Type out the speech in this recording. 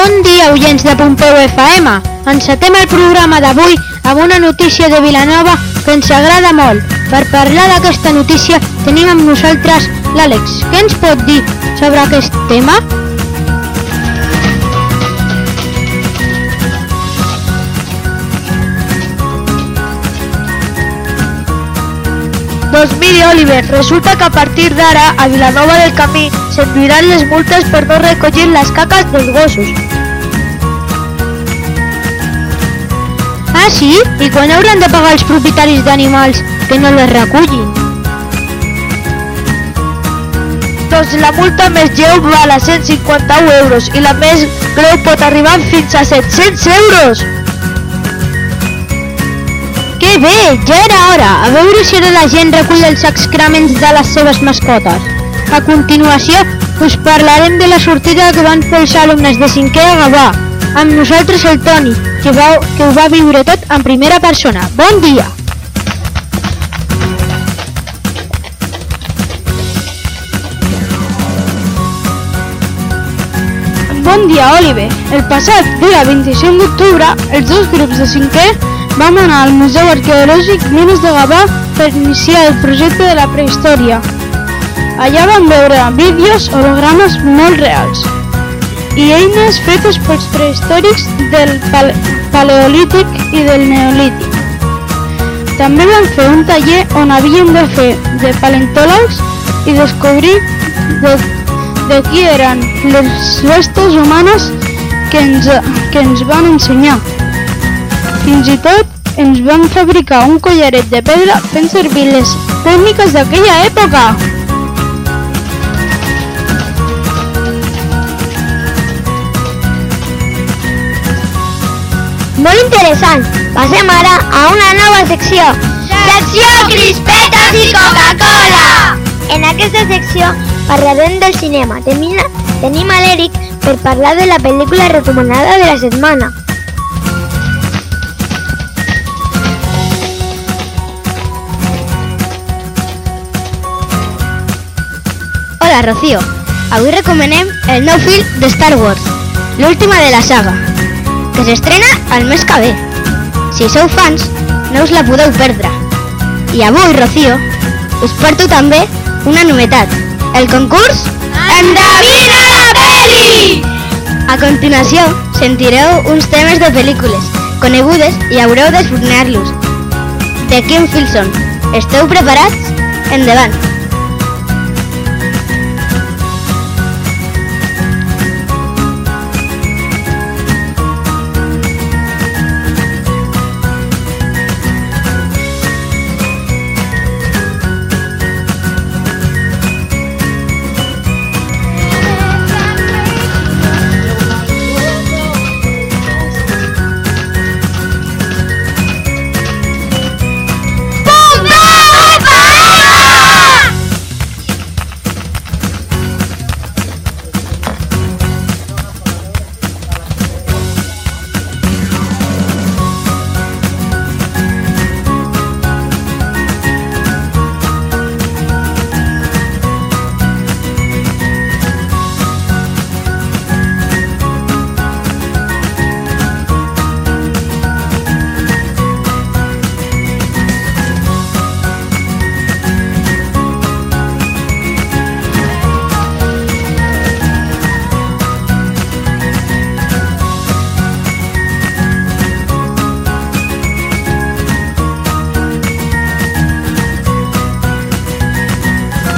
Bon dia, oients de Pompeu FM. Encetem el programa d'avui amb una notícia de Vilanova que ens agrada molt. Per parlar d'aquesta notícia tenim amb nosaltres l'Àlex. Què ens pot dir sobre aquest tema? Doncs miri, Oliver, resulta que a partir d'ara a Vilanova del Camí s'enduiran les multes per no recollir les caques dels gossos. Ah, sí? I quan hauran de pagar els propietaris d'animals que no les recullin? Doncs la multa més lleu val a 151 euros i la més greu pot arribar fins a 700 euros. Que bé, ja era hora! A veure si ara la gent recull els excrements de les seves mascotes. A continuació, us parlarem de la sortida que van fer els alumnes de 5è a Gavà. Amb nosaltres el Toni, que ho va viure tot en primera persona. Bon dia! Bon dia, Oliver. El passat dia 25 d'octubre, els dos grups de 5è vam anar al Museu Arqueològic Mines de Gavà per iniciar el projecte de la prehistòria. Allà vam veure vídeos, hologrames molt reals i eines fetes pels prehistòrics del Paleolític i del Neolític. També vam fer un taller on havíem de fer de paleontòlegs i descobrir de qui eren les restes humanes que ens van ensenyar. Fins i tot ens van fabricar un collaret de pedra fent servir les tècniques d'aquella època. Molt interessant! Passem ara a una nova secció. Secció Crispetes i Coca-Cola! En aquesta secció parlarem del cinema. Tenim a l'Eric per parlar de la pel·lícula recomanada de la setmana. Hola, Rocío. Avui recomanem el nou film de Star Wars, l'última de la saga, que s'estrena el mes que ve. Si sou fans, no us la podeu perdre. I avui, Rocío, us porto també una novetat, el concurs Endevina la peli! A continuació, sentireu uns temes de pel·lícules conegudes i haureu d'esfornar-los. De quin film són? Esteu preparats? Endavant!